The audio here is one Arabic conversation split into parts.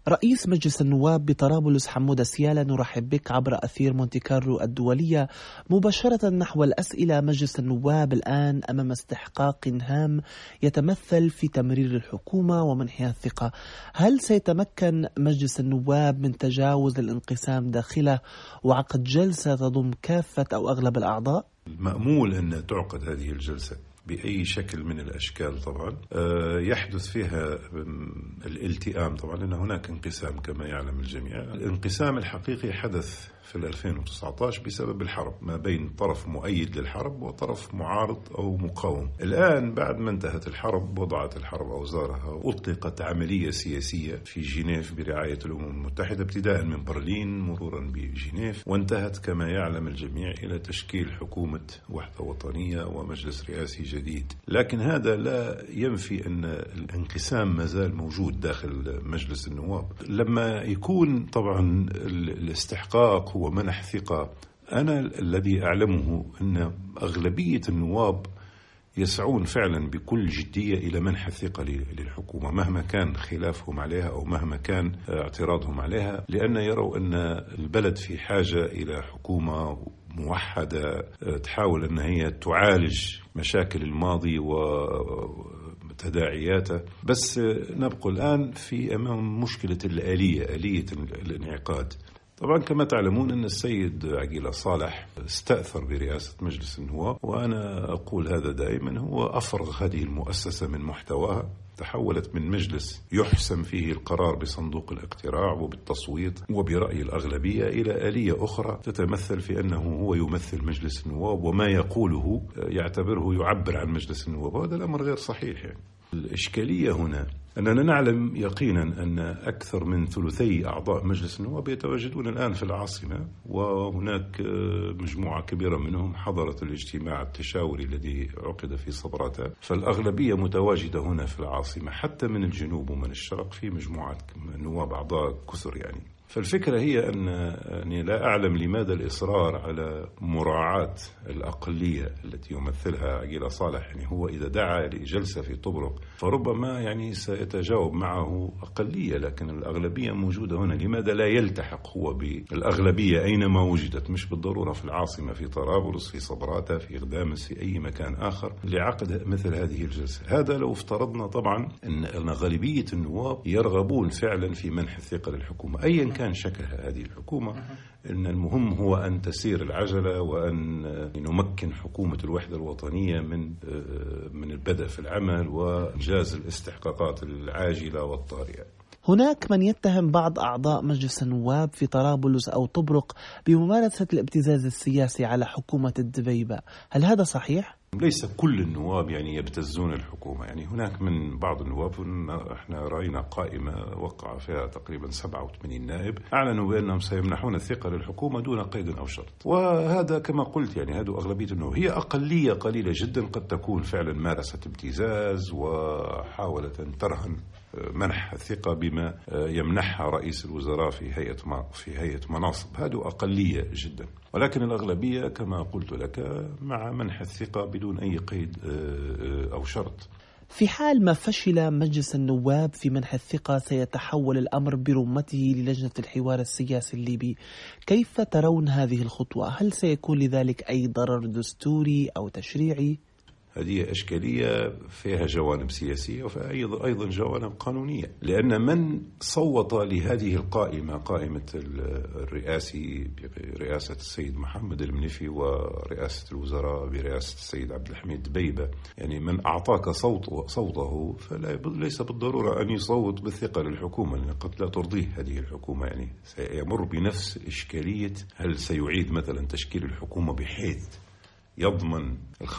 رئيس مجلس النواب بطرابلس حمودة سيالة، نرحب بك عبر أثير مونتي كارلو الدولية مباشرة نحو الأسئلة. مجلس النواب الآن أمام استحقاق هام يتمثل في تمرير الحكومة ومنحها الثقة. هل سيتمكن مجلس النواب من تجاوز الانقسام داخله وعقد جلسة تضم كافة أو أغلب الأعضاء؟ المأمول أن تعقد هذه الجلسة بأي شكل من الأشكال طبعا يحدث فيها الالتئام، طبعا لأن هناك انقسام كما يعلم الجميع. الانقسام الحقيقي حدث في 2019 بسبب الحرب ما بين طرف مؤيد للحرب وطرف معارض أو مقاوم. الآن بعد ما انتهت الحرب، وضعت الحرب أوزارها، أطلقت عملية سياسية في جنيف برعاية الأمم المتحدة ابتداء من برلين مرورا بجنيف، وانتهت كما يعلم الجميع إلى تشكيل حكومة وحدة وطنية ومجلس رئاسي جديد. لكن هذا لا ينفي أن الانقسام ما زال موجود داخل مجلس النواب. لما يكون طبعا الاستحقاق هو منح ثقة، أنا الذي أعلمه أن أغلبية النواب يسعون فعلا بكل جدية إلى منح الثقة للحكومة مهما كان خلافهم عليها أو مهما كان اعتراضهم عليها، لأن يروا أن البلد في حاجة إلى حكومة موحدة تحاول أن هي تعالج مشاكل الماضي وتداعياته. بس نبقى الآن في أمام مشكلة آلية الانعقاد. طبعا كما تعلمون أن السيد عقيلة صالح استأثر برئاسة مجلس النواب، وأنا أقول هذا دائما، هو أفرغ هذه المؤسسة من محتواها، تحولت من مجلس يحسم فيه القرار بصندوق الاقتراع وبالتصويت وبرأي الأغلبية إلى آلية أخرى تتمثل في أنه هو يمثل مجلس النواب وما يقوله يعتبره يعبر عن مجلس النواب، وهذا الأمر غير صحيح. يعني الإشكالية هنا أننا نعلم يقينا أن أكثر من ثلثي أعضاء مجلس النواب يتواجدون الآن في العاصمة، وهناك مجموعة كبيرة منهم حضرت الاجتماع التشاوري الذي عقد في صبراتة، فالأغلبية متواجدة هنا في العاصمة، حتى من الجنوب ومن الشرق في مجموعات نواب أعضاء كثر. يعني فالفكرة هي أني لا أعلم لماذا الإصرار على مراعاة الأقلية التي يمثلها عقيلة صالح. يعني هو إذا دعا لجلسة في طبرق فربما يعني سيتجاوب معه أقلية، لكن الأغلبية موجودة هنا. لماذا لا يلتحق هو بالأغلبية أينما وجدت، مش بالضرورة في العاصمة، في طرابلس، في صبراتة، في غدامس، في أي مكان آخر، لعقد مثل هذه الجلسة؟ هذا لو افترضنا طبعا أن غالبية النواب يرغبون فعلا في منح الثقة للحكومة أيا كان شكلها هذه الحكومة. إن المهم هو أن تسير العجلة وأن نمكن حكومة الوحدة الوطنية من البدء في العمل وإنجاز الاستحقاقات العاجلة والطارئة. هناك من يتهم بعض أعضاء مجلس النواب في طرابلس أو طبرق بممارسة الابتزاز السياسي على حكومة الدبيبة، هل هذا صحيح؟ ليس كل النواب يعني يبتزون الحكومة. يعني هناك من بعض النواب، احنا رأينا قائمة وقع فيها تقريبا 87 نائب أعلنوا بأنهم سيمنحون الثقة للحكومة دون قيد أو شرط، وهذا كما قلت يعني هذا أغلبية النواب. هي أقلية قليلة جدا قد تكون فعلا مارست ابتزاز وحاولت أن ترهن منح الثقة بما يمنحها رئيس الوزراء في هيئة مناصب. هذه أقلية جدا، ولكن الأغلبية كما قلت لك مع منح الثقة بدون أي قيد أو شرط. في حال ما فشل مجلس النواب في منح الثقة سيتحول الأمر برمته للجنة الحوار السياسي الليبي. كيف ترون هذه الخطوة؟ هل سيكون لذلك أي ضرر دستوري أو تشريعي؟ هذه إشكالية فيها جوانب سياسية وفيها أيضا جوانب قانونية، لأن من صوت لهذه القائمة، قائمة الرئاسي برئاسة السيد محمد المنيفي ورئاسة الوزراء برئاسة السيد عبد الحميد دبيبة، يعني من أعطاك صوته فليس بالضرورة أن يصوت بالثقة للحكومة، لأن قد لا ترضيه هذه الحكومة. يعني سيمر بنفس إشكالية هل سيعيد مثلا تشكيل الحكومة بحيث يضمن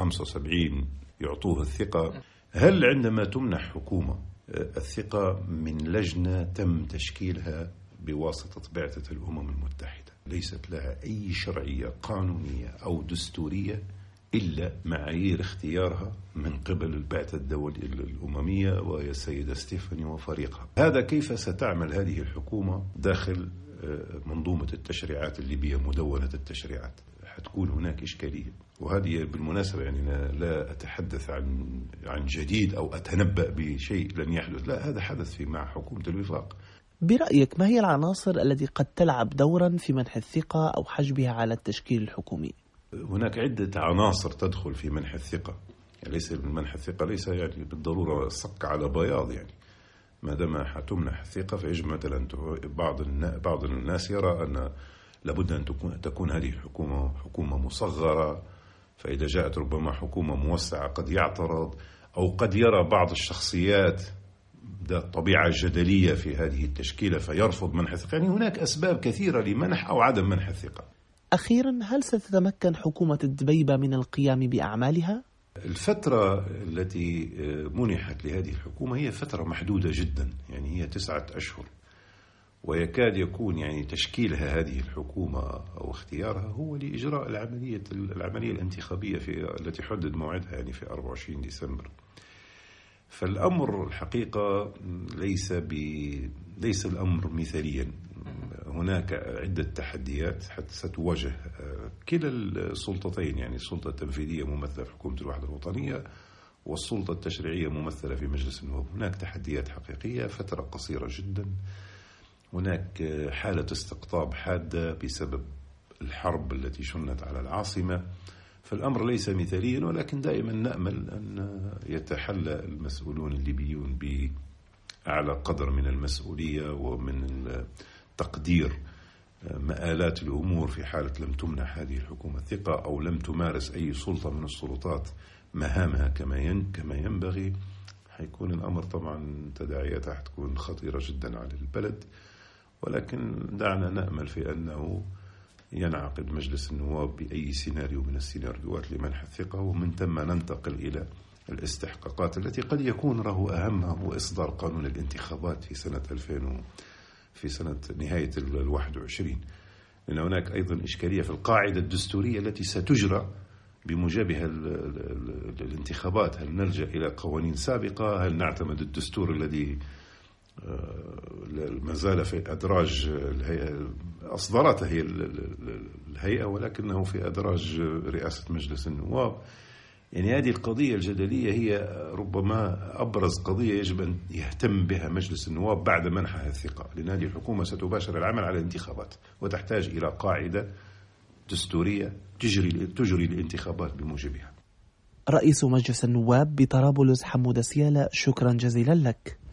75 يعطوه الثقة. هل عندما تمنح حكومة الثقة من لجنة تم تشكيلها بواسطة بعثة الأمم المتحدة ليست لها أي شرعية قانونية أو دستورية إلا معايير اختيارها من قبل البعثة الدولية الأممية وهي السيدة ستيفاني وفريقها، هذا كيف ستعمل هذه الحكومة داخل منظومة التشريعات الليبية، مدونة التشريعات؟ حتكون هناك إشكالية. وهذه بالمناسبة يعني لا أتحدث عن جديد أو أتنبأ بشيء لن يحدث، لا، هذا حدث مع حكومة الوفاق. برأيك ما هي العناصر التي قد تلعب دورا في منح الثقة أو حجبها على التشكيل الحكومي؟ هناك عدة عناصر تدخل في منح الثقة. يعني ليس منح الثقة ليس يعني بالضرورة صك على بياض. يعني ما دام حتمنح الثقة فيجب مثلا بعض الناس يرى أن لابد أن تكون هذه حكومة مصغرة، فإذا جاءت ربما حكومة موسعة قد يعترض، أو قد يرى بعض الشخصيات ذات طبيعة جدلية في هذه التشكيلة فيرفض منح الثقة. يعني هناك أسباب كثيرة لمنح أو عدم منح الثقة. أخيرا، هل ستتمكن حكومة الدبيبة من القيام بأعمالها؟ الفترة التي منحت لهذه الحكومة هي فترة محدودة جدا، يعني هي 9 أشهر، ويكاد يكون يعني تشكيلها هذه الحكومة أو اختيارها هو لإجراء العملية الانتخابية التي حدد موعدها يعني في 24 ديسمبر. فالأمر الحقيقة ليس الأمر مثاليا. هناك عدة تحديات حتى ستواجه كلا السلطتين، يعني السلطة التنفيذية ممثلة في حكومة الوحدة الوطنية والسلطة التشريعية ممثلة في مجلس النواب. هناك تحديات حقيقية، فترة قصيرة جدا، هناك حالة استقطاب حادة بسبب الحرب التي شنت على العاصمة. فالأمر ليس مثاليا، ولكن دائما نأمل أن يتحلى المسؤولون الليبيون بأعلى قدر من المسؤولية ومن تقدير مآلات الأمور في حالة لم تمنح هذه الحكومة الثقة أو لم تمارس أي سلطة من السلطات مهامها كما ينبغي. حيكون الأمر طبعا تداعياتها حتكون خطيرة جدا على البلد، ولكن دعنا نأمل في أنه ينعقد مجلس النواب بأي سيناريو من السيناريوهات لمنح الثقة، ومن ثم ننتقل إلى الاستحقاقات التي قد يكون له أهمها هو إصدار قانون الانتخابات في سنة نهاية 21، لأن هناك أيضا إشكالية في القاعدة الدستورية التي ستجرى بموجبها الانتخابات. هل نلجأ إلى قوانين سابقة؟ هل نعتمد الدستور الذي ما زال في أدراج الهيئة أصدرته هي الهيئة ولكنه في أدراج رئاسة مجلس النواب؟ يعني هذه القضية الجدلية هي ربما أبرز قضية يجب أن يهتم بها مجلس النواب بعد منحها الثقة، لأن هذه الحكومة ستباشر العمل على الانتخابات وتحتاج إلى قاعدة دستورية تجري الانتخابات بموجبها. رئيس مجلس النواب بطرابلس حمودة سيالة، شكرا جزيلا لك.